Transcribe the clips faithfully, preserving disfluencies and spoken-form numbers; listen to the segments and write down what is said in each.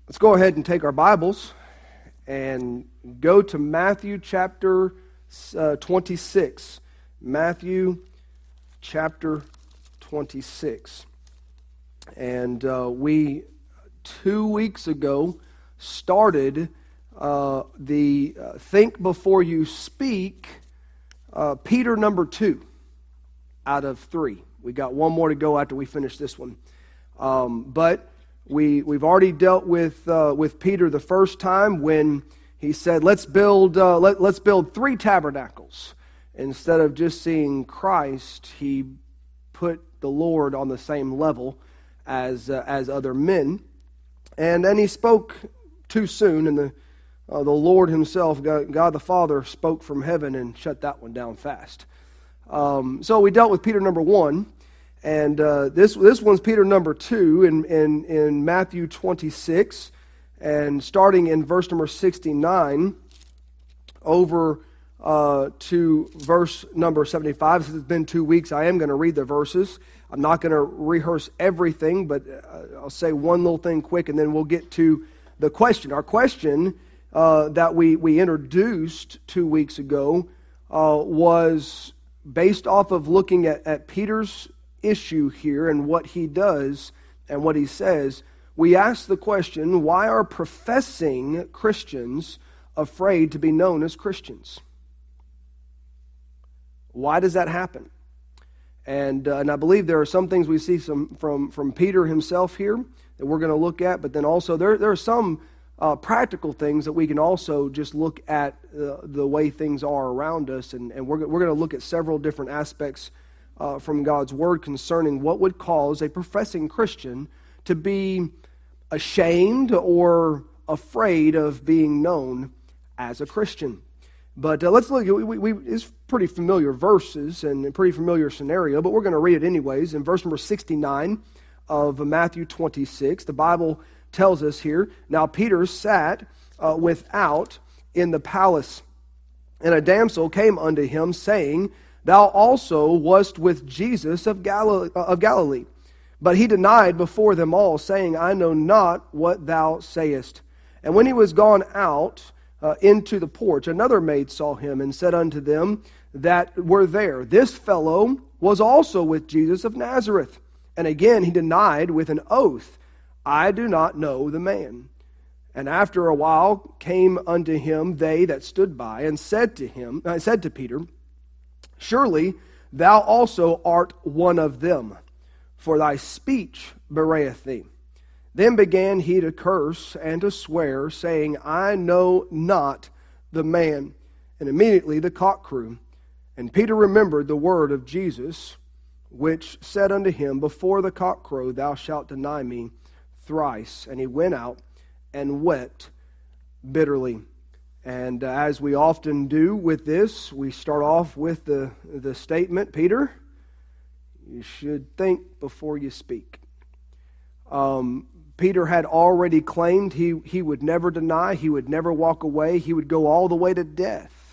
Let's go ahead and take our Bibles and go to Matthew chapter uh, twenty-six. Matthew chapter twenty-six. And uh, we, two weeks ago, started uh, the uh, Think Before You Speak, uh, Peter number two out of three. We got one more to go after we finish this one. Um, but we, we've already dealt with uh, with Peter the first time when he said, let's build, uh, let, let's build three tabernacles. Instead of just seeing Christ, he put the Lord on the same level as uh, as other men. And then he spoke too soon, and the uh, the Lord himself, God, God the Father, spoke from heaven and shut that one down fast. Um, so we dealt with Peter number one, and uh, this this one's Peter number two in, in, in Matthew twenty-six, and starting in verse number sixty-nine over uh, to verse number seventy-five. Since it's been two weeks, I am going to read the verses. I'm not going to rehearse everything, but uh, I'll say one little thing quick, and then we'll get to the question. Our question uh, that we, we introduced two weeks ago uh, was based off of looking at, at Peter's issue here and what he does and what he says. We asked the question, why are professing Christians afraid to be known as Christians? Why does that happen? And uh, and I believe there are some things we see some from, from Peter himself here that we're going to look at, but then also there, there are some uh, practical things that we can also just look at uh, the way things are around us, and, and we're, we're going to look at several different aspects uh, from God's Word concerning what would cause a professing Christian to be ashamed or afraid of being known as a Christian. But uh, let's look, we, we, we, it's pretty familiar verses and a pretty familiar scenario, but we're going to read it anyways. In verse number sixty-nine of Matthew twenty-six, the Bible tells us here, now Peter sat uh, without in the palace, and a damsel came unto him, saying, Thou also wast with Jesus of Galilee, of Galilee. But he denied before them all, saying, I know not what thou sayest. And when he was gone out uh, into the porch, another maid saw him, and said unto them that were there, This fellow was also with Jesus of Nazareth. And again he denied with an oath, I do not know the man. And after a while came unto him they that stood by, and said to him, I said to Peter, Surely thou also art one of them, for thy speech bewrayeth thee. Then began he to curse and to swear, saying, I know not the man. And immediately the cock crew. And Peter remembered the word of Jesus, which said unto him, Before the cock crow thou shalt deny me thrice. And he went out and wept bitterly. And uh, as we often do with this, we start off with the, the statement, Peter, you should think before you speak. Um, Peter had already claimed he, he would never deny, he would never walk away, he would go all the way to death.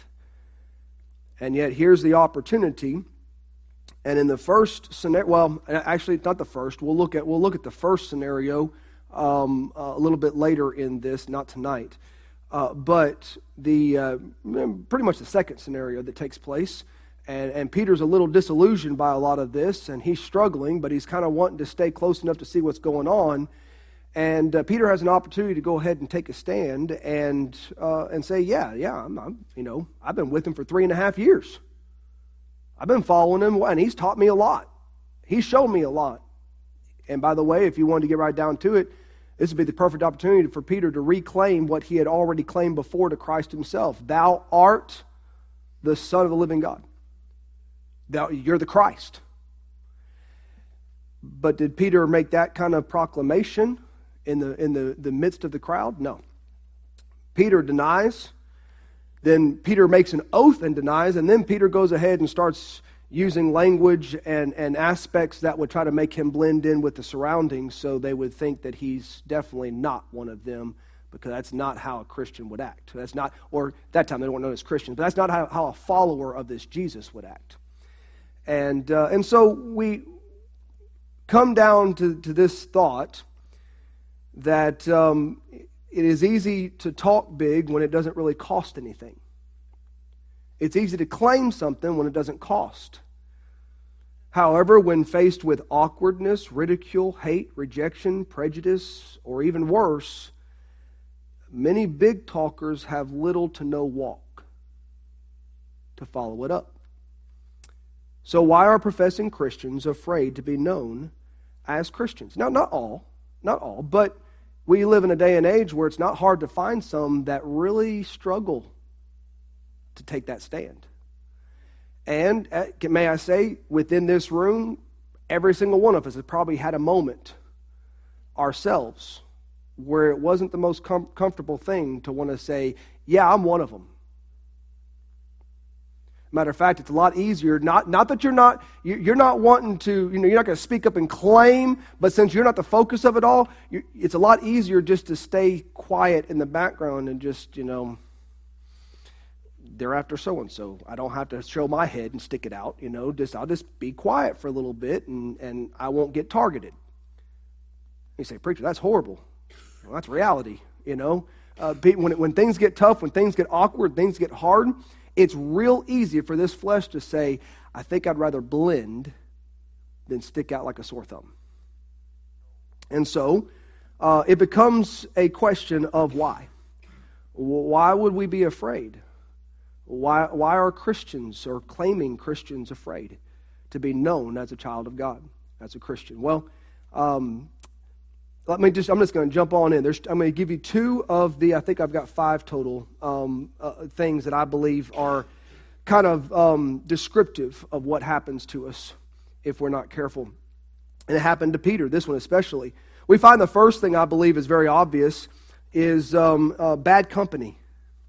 And yet here's the opportunity. And in the first scenario, well, actually not the first. We'll look at we'll look at the first scenario um, a little bit later in this, not tonight. Uh, but the uh, pretty much the second scenario that takes place. And, and Peter's a little disillusioned by a lot of this, and he's struggling, but he's kind of wanting to stay close enough to see what's going on. And uh, Peter has an opportunity to go ahead and take a stand and uh, and say, yeah, yeah, I'm, I'm, you know, I've been with him for three and a half years. I've been following him, and he's taught me a lot. He's shown me a lot. And by the way, if you wanted to get right down to it, this would be the perfect opportunity for Peter to reclaim what he had already claimed before to Christ himself. Thou art the Son of the living God. Thou, you're the Christ. But did Peter make that kind of proclamation in the in the, the midst of the crowd? No. Peter denies. Then Peter makes an oath and denies. And then Peter goes ahead and starts using language and, and aspects that would try to make him blend in with the surroundings so they would think that he's definitely not one of them, because that's not how a Christian would act. That's not, or at that time they weren't known as Christians, but that's not how, how a follower of this Jesus would act. And uh, and so we come down to, to this thought that um, it is easy to talk big when it doesn't really cost anything. It's easy to claim something when it doesn't cost. However, when faced with awkwardness, ridicule, hate, rejection, prejudice, or even worse, many big talkers have little to no walk to follow it up. So why are professing Christians afraid to be known as Christians? Now, not all, not all, but we live in a day and age where it's not hard to find some that really struggle to take that stand. And uh, may I say, within this room, every single one of us has probably had a moment ourselves where it wasn't the most com- comfortable thing to want to say, yeah, I'm one of them. Matter of fact, it's a lot easier, not, not that you're not, you're not wanting to, you know, you're not going to speak up and claim, but since you're not the focus of it all, it's a lot easier just to stay quiet in the background and just, you know, they're after so-and-so. I don't have to show my head and stick it out, you know, just I'll just be quiet for a little bit and, and I won't get targeted. You say, preacher, that's horrible. Well, that's reality, you know. Uh, when, when things get tough, when things get awkward, things get hard, it's real easy for this flesh to say, I think I'd rather blend than stick out like a sore thumb. And so uh, it becomes a question of why. Why would we be afraid? Why, why are Christians or claiming Christians afraid to be known as a child of God, as a Christian? Well, um, let me just, I'm just going to jump on in. There's, I'm going to give you two of the, I think I've got five total um, uh, things that I believe are kind of um, descriptive of what happens to us if we're not careful. And it happened to Peter, this one especially. We find the first thing I believe is very obvious is um, uh, bad company.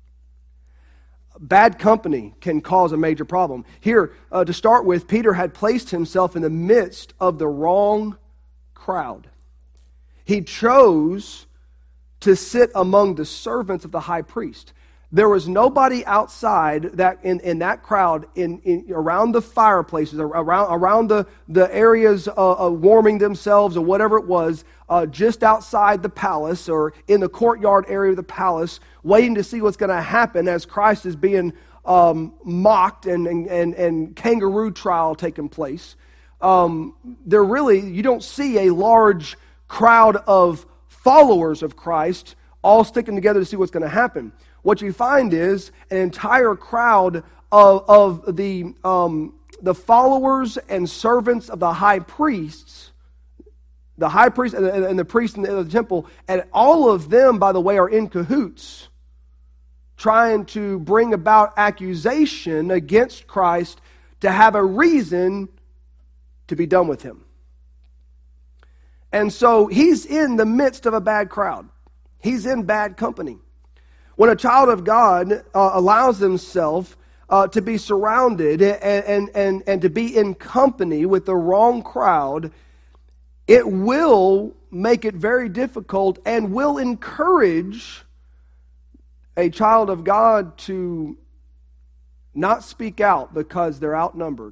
Bad company can cause a major problem. Here, uh, to start with, Peter had placed himself in the midst of the wrong crowd. He chose to sit among the servants of the high priest. There was nobody outside that in, in that crowd, in, in around the fireplaces, around around the, the areas uh, uh, warming themselves or whatever it was, uh, just outside the palace or in the courtyard area of the palace, waiting to see what's going to happen as Christ is being um, mocked and, and, and, and kangaroo trial taking place. Um, there really, you don't see a large crowd of followers of Christ all sticking together to see what's going to happen. What you find is an entire crowd of, of the, um, the followers and servants of the high priests, the high priest and, and the priest in the, the temple, and all of them, by the way, are in cahoots, trying to bring about accusation against Christ to have a reason to be done with him. And so he's in the midst of a bad crowd. He's in bad company. When a child of God uh, allows himself uh, to be surrounded and, and, and, and to be in company with the wrong crowd, it will make it very difficult and will encourage a child of God to not speak out because they're outnumbered.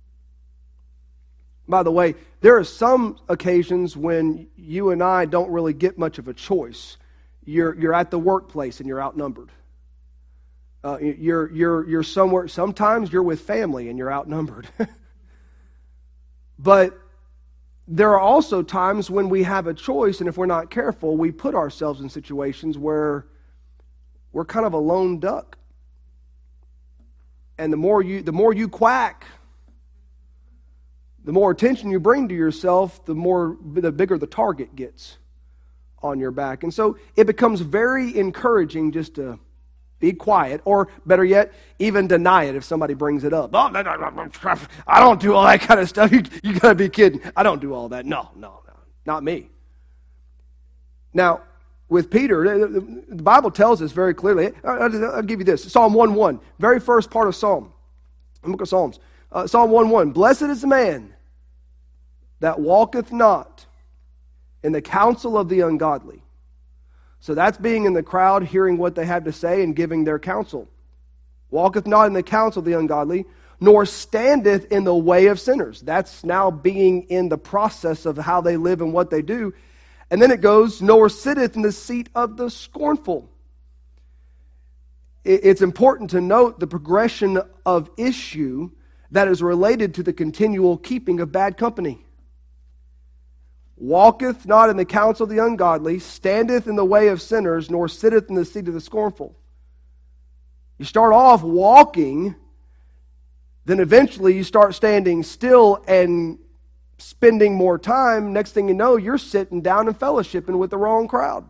By the way, there are some occasions when you and I don't really get much of a choice. You're you're at the workplace and you're outnumbered. Uh, you're you're you're somewhere. Sometimes you're with family and you're outnumbered. But there are also times when we have a choice, and if we're not careful, we put ourselves in situations where we're kind of a lone duck. And the more you the more you quack, the more attention you bring to yourself, the more the bigger the target gets on your back. And so it becomes very encouraging just to be quiet, or better yet, even deny it if somebody brings it up. Oh, no, no, no, I don't do all that kind of stuff. You, you got to be kidding. I don't do all that. No, no, no, not me. Now, with Peter, the Bible tells us very clearly. I'll give you this. Psalm one one, very first part of Psalm. The book of Psalms. Uh, Psalm one one, blessed is the man that walketh not in the counsel of the ungodly. So that's being in the crowd, hearing what they have to say and giving their counsel. Walketh not in the counsel of the ungodly, nor standeth in the way of sinners. That's now being in the process of how they live and what they do. And then it goes, nor sitteth in the seat of the scornful. It's important to note the progression of issue that is related to the continual keeping of bad company. Walketh not in the counsel of the ungodly, standeth in the way of sinners, nor sitteth in the seat of the scornful. You start off walking, then eventually you start standing still and spending more time. Next thing you know, you're sitting down and fellowshipping with the wrong crowd.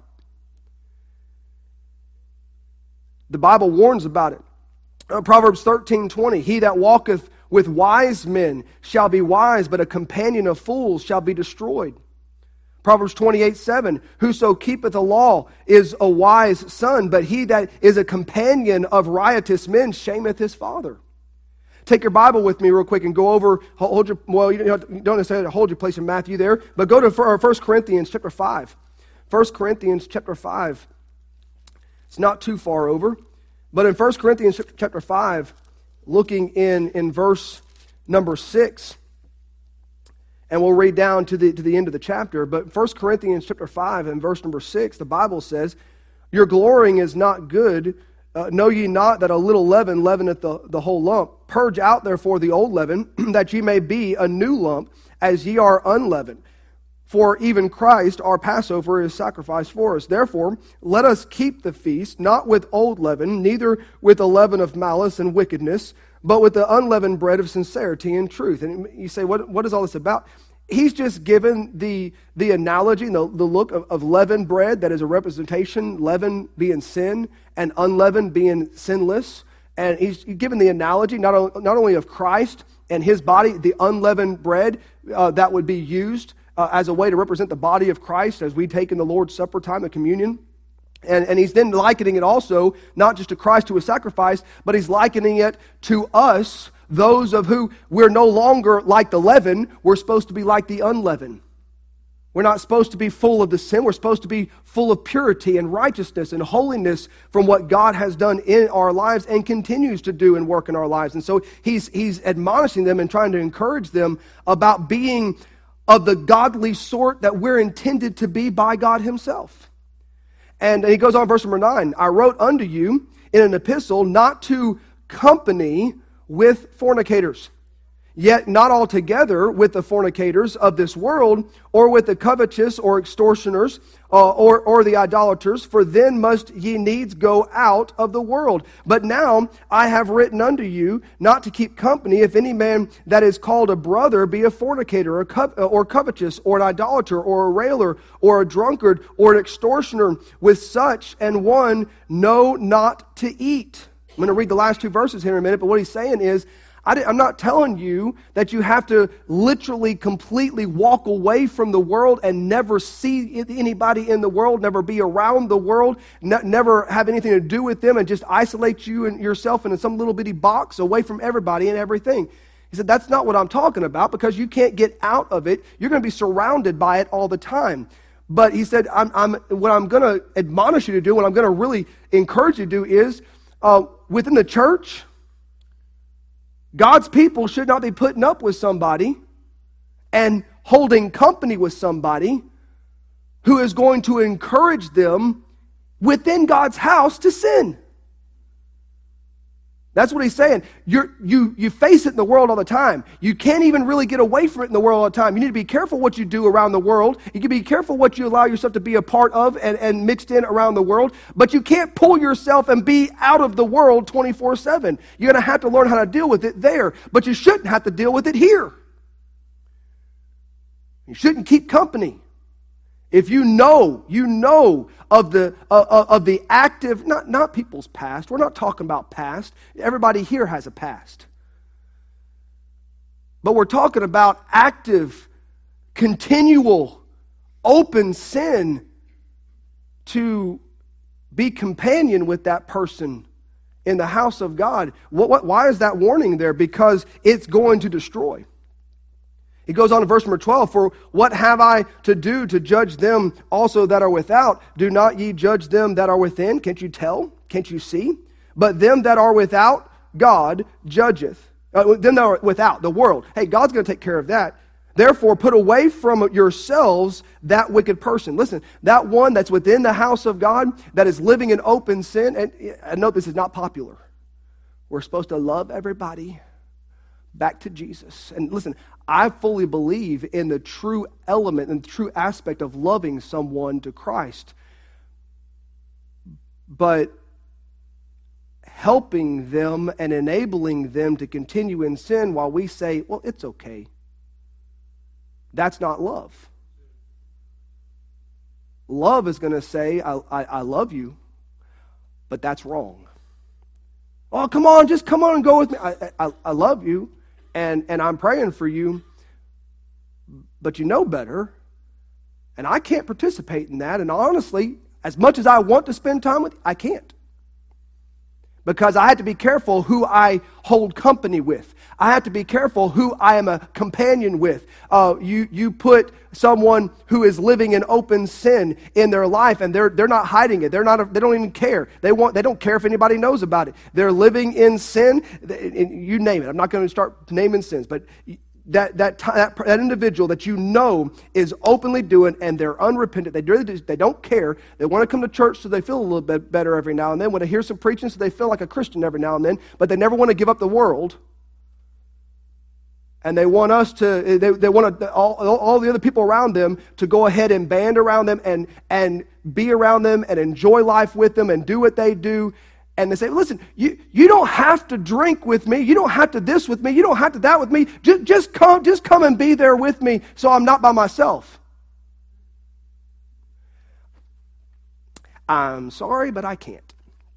The Bible warns about it. Uh, Proverbs thirteen twenty, he that walketh with wise men shall be wise, but a companion of fools shall be destroyed. Proverbs twenty-eight seven, whoso keepeth the law is a wise son, but he that is a companion of riotous men shameth his father. Take your Bible with me real quick and go over, hold your, well, you don't necessarily hold your place in Matthew there, but go to First Corinthians chapter five. First Corinthians chapter five. It's not too far over, but in First Corinthians chapter five, looking in, in verse number six, and we'll read down to the, to the end of the chapter, but First Corinthians chapter five and verse number six, the Bible says, your glorying is not good. Uh, know ye not that a little leaven leaveneth the, the whole lump? Purge out therefore the old leaven, that ye may be a new lump, as ye are unleavened. For even Christ, our Passover, is sacrificed for us. Therefore, let us keep the feast, not with old leaven, neither with the leaven of malice and wickedness, but with the unleavened bread of sincerity and truth. And you say, what, what is all this about? He's just given the, the analogy, the, the look of, of leavened bread that is a representation, leaven being sin and unleavened being sinless. And he's given the analogy not, not only of Christ and his body, the unleavened bread uh, that would be used uh, as a way to represent the body of Christ as we take in the Lord's Supper time, the communion. And, and he's then likening it also, not just to Christ who was sacrificed, but he's likening it to us, those of who we're no longer like the leaven, we're supposed to be like the unleavened. We're not supposed to be full of the sin, we're supposed to be full of purity and righteousness and holiness from what God has done in our lives and continues to do and work in our lives. And so he's, he's admonishing them and trying to encourage them about being of the godly sort that we're intended to be by God himself. And he goes on, verse number nine, I wrote unto you in an epistle not to company with fornicators, yet not altogether with the fornicators of this world, or with the covetous or extortioners, uh, or, or the idolaters, for then must ye needs go out of the world. But now I have written unto you not to keep company if any man that is called a brother be a fornicator, or, co- or covetous, or an idolater, or a railer, or a drunkard, or an extortioner. With such and one know not to eat. I'm going to read the last two verses here in a minute, but what he's saying is, I I'm not telling you that you have to literally completely walk away from the world and never see anybody in the world, never be around the world, ne- never have anything to do with them, and just isolate you and yourself in some little bitty box away from everybody and everything. He said, that's not what I'm talking about, because you can't get out of it. You're going to be surrounded by it all the time. But he said, I'm, I'm, what I'm going to admonish you to do, what I'm going to really encourage you to do is, uh, within the church, God's people should not be putting up with somebody and holding company with somebody who is going to encourage them within God's house to sin. That's what he's saying. You're, you you face it in the world all the time. You can't even really get away from it in the world all the time. You need to be careful what you do around the world. You can be careful what you allow yourself to be a part of and, and mixed in around the world. But you can't pull yourself and be out of the world twenty-four seven. You're going to have to learn how to deal with it there. But you shouldn't have to deal with it here. You shouldn't keep company. If you know, you know of the uh, of the active, not, not people's past. We're not talking about past. Everybody here has a past. But we're talking about active, continual, open sin to be companion with that person in the house of God. What, what, why is that warning there? Because it's going to destroy. He goes on to verse number twelve, for what have I to do to judge them also that are without? Do not ye judge them that are within? Can't you tell? Can't you see? But them that are without, God judgeth. Uh, them that are without, the world. Hey, God's going to take care of that. Therefore, put away from yourselves that wicked person. Listen, that one that's within the house of God, that is living in open sin. And I know this is not popular. We're supposed to love everybody back to Jesus. And listen, I fully believe in the true element and the true aspect of loving someone to Christ. But helping them and enabling them to continue in sin while we say, well, it's okay. That's not love. Love is going to say, I, I, I love you, but that's wrong. Oh, come on, just come on and go with me. I, I, I love you, and, and I'm praying for you, but you know better, and I can't participate in that. And honestly, as much as I want to spend time with you, I can't. Because I have to be careful who I hold company with. I have to be careful who I am a companion with. Uh, you you put someone who is living in open sin in their life, and they're they're not hiding it. They're not. They don't even care. They want. They don't care if anybody knows about it. They're living in sin. You name it. I'm not going to start naming sins, but that that that, that individual that you know is openly doing, and they're unrepentant. They really they don't care. They want to come to church so they feel a little bit better every now and then. Want to hear some preaching so they feel like a Christian every now and then. But they never want to give up the world. And they want us to. They, they want to, all all the other people around them to go ahead and band around them and and be around them and enjoy life with them and do what they do. And they say, listen, you, you don't have to drink with me. You don't have to this with me. You don't have to that with me. Just, just come, just come and be there with me so I'm not by myself. I'm sorry, but I can't.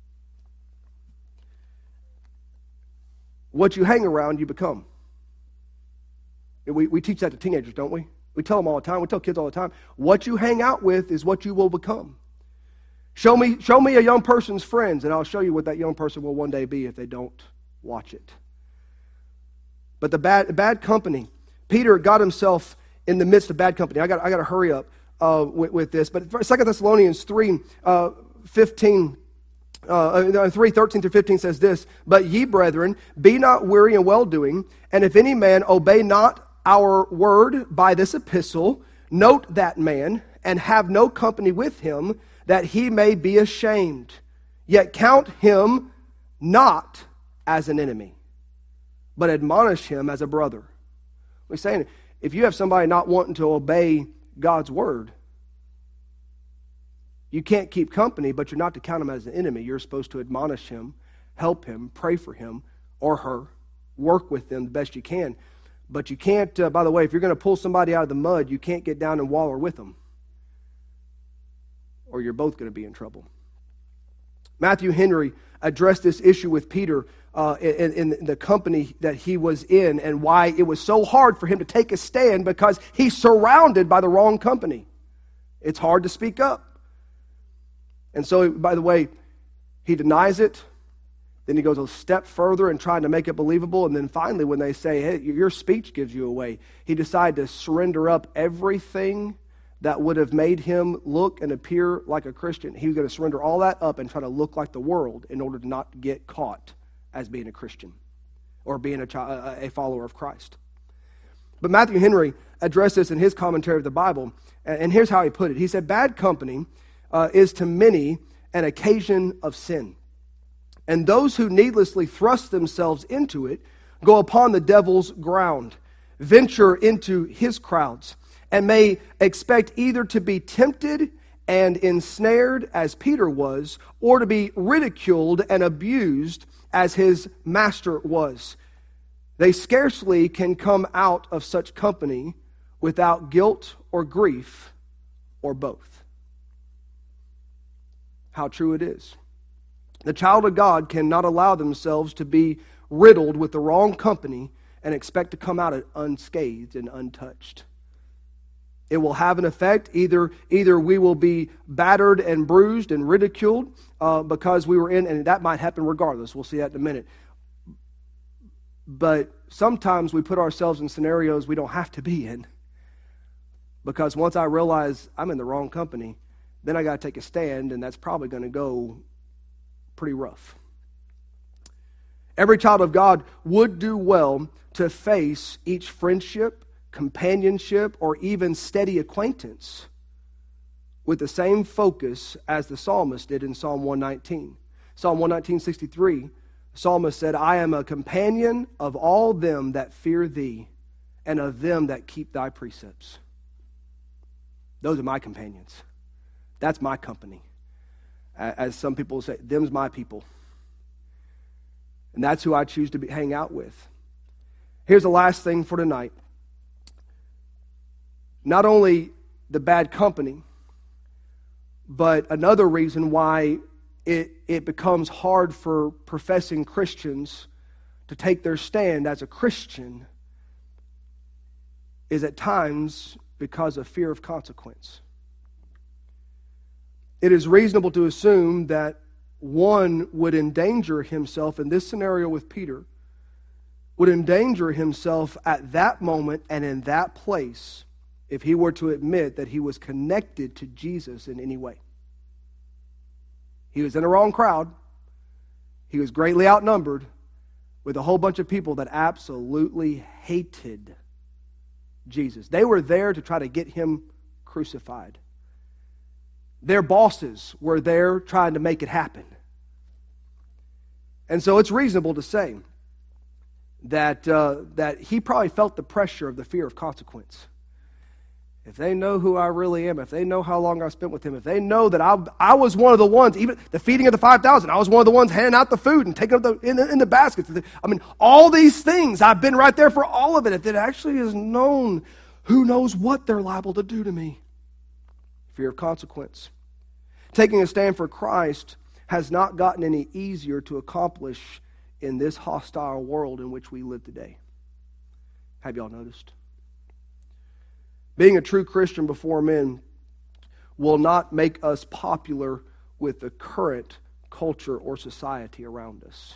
What you hang around, you become. We, we teach that to teenagers, don't we? We tell them all the time. We tell kids all the time. What you hang out with is what you will become. Show me, show me a young person's friends, and I'll show you what that young person will one day be if they don't watch it. But the bad, bad company, Peter got himself in the midst of bad company. I got, I got to hurry up uh, with, with this. But Second Thessalonians three, uh, fifteen, uh, three, thirteen through fifteen says this: But ye, brethren, be not weary in well-doing, and if any man obey not our word by this epistle, note that man, and have no company with him, that he may be ashamed. Yet count him not as an enemy, but admonish him as a brother. We're saying, if you have somebody not wanting to obey God's word, you can't keep company, but you're not to count him as an enemy. You're supposed to admonish him, help him, pray for him or her, work with them the best you can. But you can't, uh, by the way, if you're going to pull somebody out of the mud, you can't get down and waller with them, or you're both going to be in trouble. Matthew Henry addressed this issue with Peter uh, in, in the company that he was in, and why it was so hard for him to take a stand, because he's surrounded by the wrong company. It's hard to speak up. And so, by the way, he denies it. Then he goes a step further in trying to make it believable. And then finally, when they say, hey, your speech gives you away, he decided to surrender up everything that would have made him look and appear like a Christian. He was going to surrender all that up and try to look like the world in order to not get caught as being a Christian or being a, child, a follower of Christ. But Matthew Henry addressed this in his commentary of the Bible, and here's how he put it. He said, bad company uh, is to many an occasion of sin, and those who needlessly thrust themselves into it go upon the devil's ground, venture into his crowds, and may expect either to be tempted and ensnared as Peter was, or to be ridiculed and abused as his master was. They scarcely can come out of such company without guilt or grief, or both. How true it is. The child of God cannot allow themselves to be riddled with the wrong company and expect to come out unscathed and untouched. It will have an effect. Either, either we will be battered and bruised and ridiculed uh, because we were in, and that might happen regardless. We'll see that in a minute. But sometimes we put ourselves in scenarios we don't have to be in, because once I realize I'm in the wrong company, then I got to take a stand, and that's probably going to go pretty rough. Every child of God would do well to face each friendship, companionship, or even steady acquaintance with the same focus as the psalmist did in Psalm one nineteen. Psalm one nineteen, sixty-three, the psalmist said, I am a companion of all them that fear thee, and of them that keep thy precepts. Those are my companions. That's my company. As some people say, them's my people. And that's who I choose to be, hang out with. Here's the last thing for tonight. Not only the bad company, but another reason why it, it becomes hard for professing Christians to take their stand as a Christian is at times because of fear of consequence. It is reasonable to assume that one would endanger himself in this scenario with Peter, would endanger himself at that moment and in that place if he were to admit that he was connected to Jesus in any way. He was in the wrong crowd. He was greatly outnumbered with a whole bunch of people that absolutely hated Jesus. They were there to try to get him crucified. Their bosses were there trying to make it happen. And so it's reasonable to say that, uh, that he probably felt the pressure of the fear of consequence. If they know who I really am, if they know how long I spent with him, if they know that I, I was one of the ones, even the feeding of the five thousand, I was one of the ones handing out the food and taking up the, in, the, in the baskets. I mean, all these things, I've been right there for all of it. If it actually is known, who knows what they're liable to do to me? Fear of consequence. Taking a stand for Christ has not gotten any easier to accomplish in this hostile world in which we live today. Have y'all noticed? Being a true Christian before men will not make us popular with the current culture or society around us.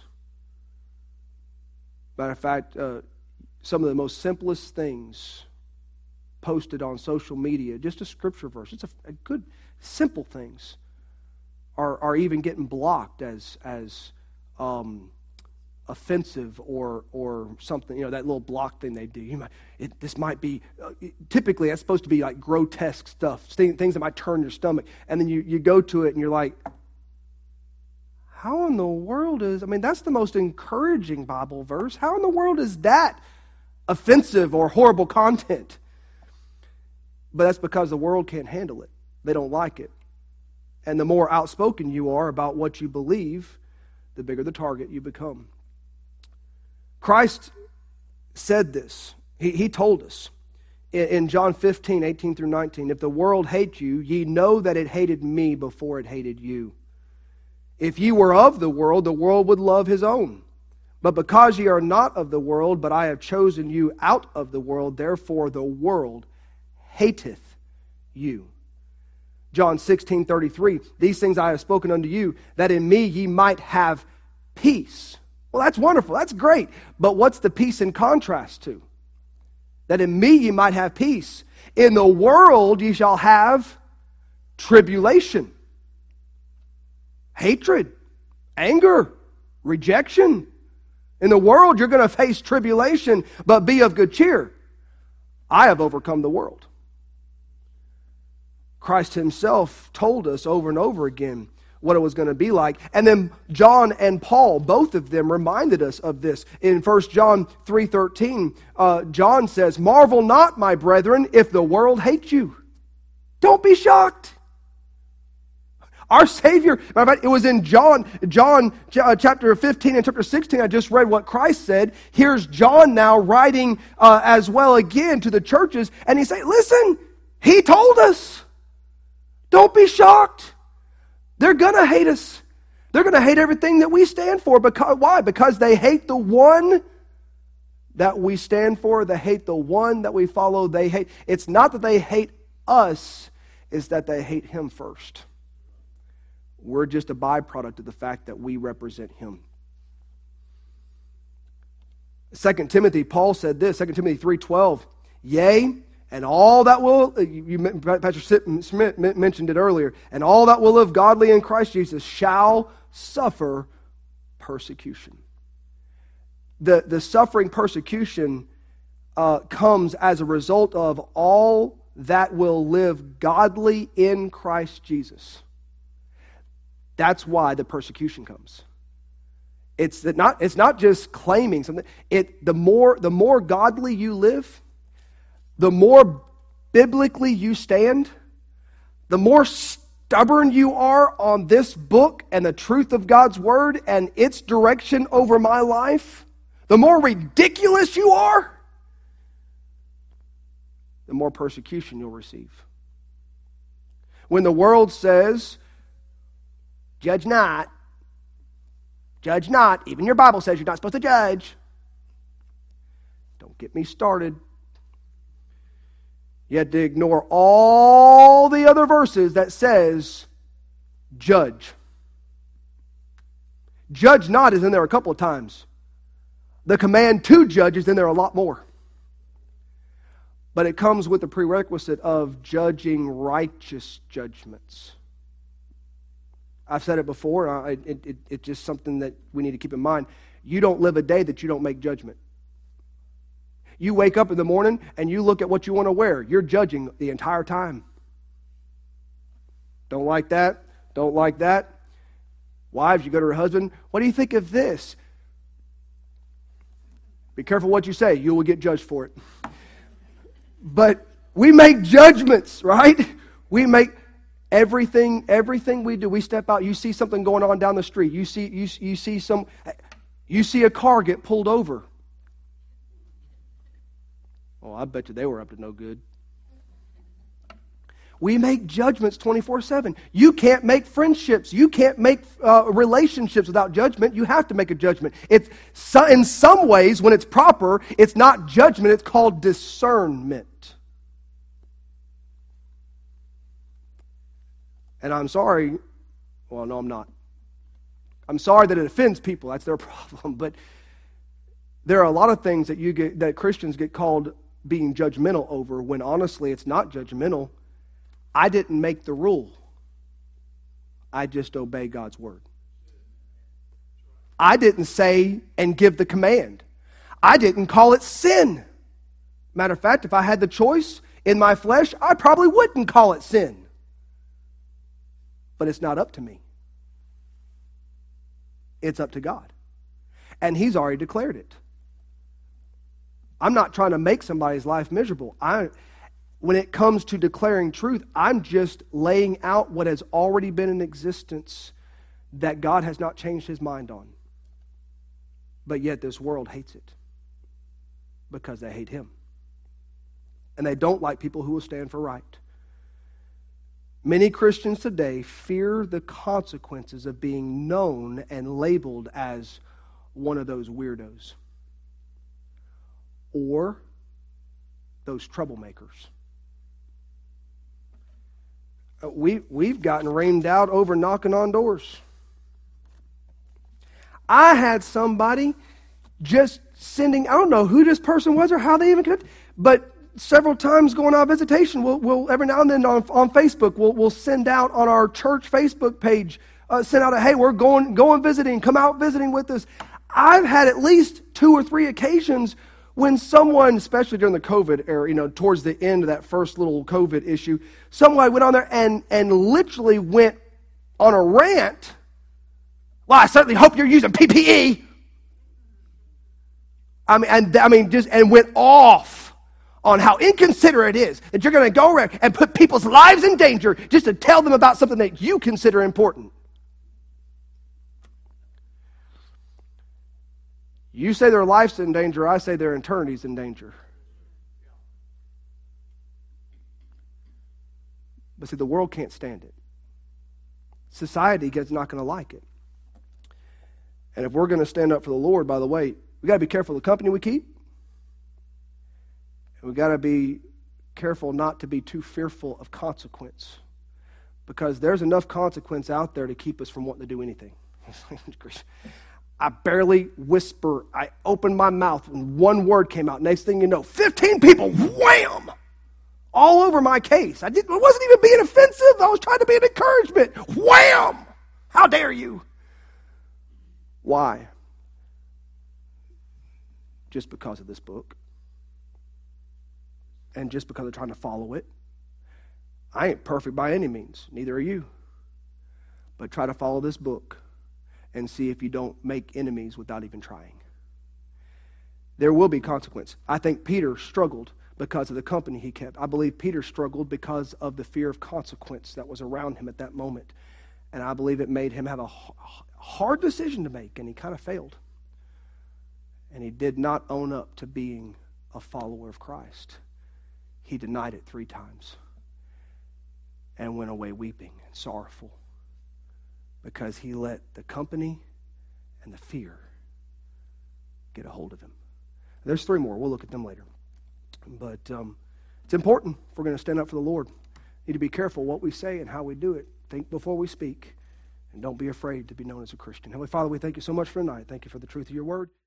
Matter of fact, uh, some of the most simplest things posted on social media, just a scripture verse, it's a, a good, simple things, are, are even getting blocked as as um, offensive or or something. You know, that little block thing they do. You might, it, this might be, uh, typically that's supposed to be like grotesque stuff, things that might turn your stomach. And then you, you go to it and you're like, how in the world is, I mean, that's the most encouraging Bible verse. How in the world is that offensive or horrible content? But that's because the world can't handle it. They don't like it. And the more outspoken you are about what you believe, the bigger the target you become. Christ said this. He, he told us in, in John fifteen, eighteen through nineteen, if the world hate you, ye know that it hated me before it hated you. If ye were of the world, the world would love his own. But because ye are not of the world, but I have chosen you out of the world, therefore the world hateth you. John sixteen, thirty-three, these things I have spoken unto you, that in me ye might have peace. Well, that's wonderful. That's great. But what's the peace in contrast to? That in me ye might have peace. In the world ye shall have tribulation, hatred, anger, rejection. In the world you're going to face tribulation, but be of good cheer. I have overcome the world. Christ himself told us over and over again what it was going to be like. And then John and Paul, both of them, reminded us of this. In First John three thirteen, uh, John says, marvel not, my brethren, if the world hates you. Don't be shocked. Our Savior, matter of fact, it was in John, John chapter fifteen and chapter sixteen, I just read what Christ said. Here's John now writing uh, as well again to the churches, and he's saying, listen, he told us. Don't be shocked. They're going to hate us. They're going to hate everything that we stand for. Because, why? Because they hate the one that we stand for. They hate the one that we follow. They hate. It's not that they hate us. It's that they hate him first. We're just a byproduct of the fact that we represent him. Second Timothy, Paul said this, Second Timothy three twelve, yea, and all that will, you, Pastor Smith mentioned it earlier, and all that will live godly in Christ Jesus shall suffer persecution. The, the suffering persecution uh, comes as a result of all that will live godly in Christ Jesus. That's why the persecution comes. It's not, it's not just claiming something. It, the more, the more godly you live, the more biblically you stand, the more stubborn you are on this book and the truth of God's word and its direction over my life, the more ridiculous you are, the more persecution you'll receive. When the world says, judge not, judge not, even your Bible says you're not supposed to judge. Don't get me started. You had to ignore all the other verses that says, judge. Judge not is in there a couple of times. The command to judge is in there a lot more. But it comes with the prerequisite of judging righteous judgments. I've said it before, it, it, it's just something that we need to keep in mind. You don't live a day that you don't make judgment. You wake up in the morning and you look at what you want to wear. You're judging the entire time. Don't like that. Don't like that. Wives, you go to her husband. What do you think of this? Be careful what you say. You will get judged for it. But we make judgments, right? We make everything, everything we do. We step out. You see something going on down the street. You see, you, you see some, you see a car get pulled over. Oh, I bet you they were up to no good. We make judgments twenty-four seven. You can't make friendships. You can't make uh, relationships without judgment. You have to make a judgment. It's so, in some ways, when it's proper, it's not judgment. It's called discernment. And I'm sorry. Well, no, I'm not. I'm sorry that it offends people. That's their problem. But there are a lot of things that you get that Christians get called being judgmental over when honestly it's not judgmental. I didn't make the rule. I just obey God's word. I didn't say and give the command. I didn't call it sin. Matter of fact, if I had the choice in my flesh, I probably wouldn't call it sin. But it's not up to me. It's up to God. And He's already declared it. I'm not trying to make somebody's life miserable. I, when it comes to declaring truth, I'm just laying out what has already been in existence that God has not changed His mind on. But yet this world hates it because they hate Him. And they don't like people who will stand for right. Many Christians today fear the consequences of being known and labeled as one of those weirdos or those troublemakers. We, we've gotten rained out over knocking on doors. I had somebody just sending, I don't know who this person was or how they even connected, but several times going on visitation, we'll, we'll every now and then on, on Facebook, we'll, we'll send out on our church Facebook page, uh, send out a, hey, we're going, going visiting, come out visiting with us. I've had at least two or three occasions when someone, especially during the COVID era, you know, towards the end of that first little COVID issue, someone went on there and, and literally went on a rant. Well, I certainly hope you're using P P E. I mean, and I mean, just and went off on how inconsiderate it is that you're going to go around and put people's lives in danger just to tell them about something that you consider important. You say their life's in danger, I say their eternity's in danger. But see, the world can't stand it. Society is not going to like it. And if we're going to stand up for the Lord, by the way, we got to be careful of the company we keep. And we got to be careful not to be too fearful of consequence. Because there's enough consequence out there to keep us from wanting to do anything. I barely whisper. I opened my mouth and one word came out. Next thing you know, fifteen people, wham, all over my case. I, didn't, I wasn't even being offensive. I was trying to be an encouragement. Wham! How dare you? Why? Just because of this book. and just because they're trying to follow it. I ain't perfect by any means. Neither are you. But try to follow this book and see if you don't make enemies without even trying. There will be consequence. I think Peter struggled because of the company he kept. I believe Peter struggled because of the fear of consequence that was around him at that moment. And I believe it made him have a hard decision to make, and he kind of failed. And he did not own up to being a follower of Christ. He denied it three times and went away weeping and sorrowful because he let the company and the fear get a hold of him. There's three more. We'll look at them later. But um, it's important if we're going to stand up for the Lord. We need to be careful what we say and how we do it. Think before we speak, and don't be afraid to be known as a Christian. Heavenly Father, we thank you so much for tonight. Thank you for the truth of your word.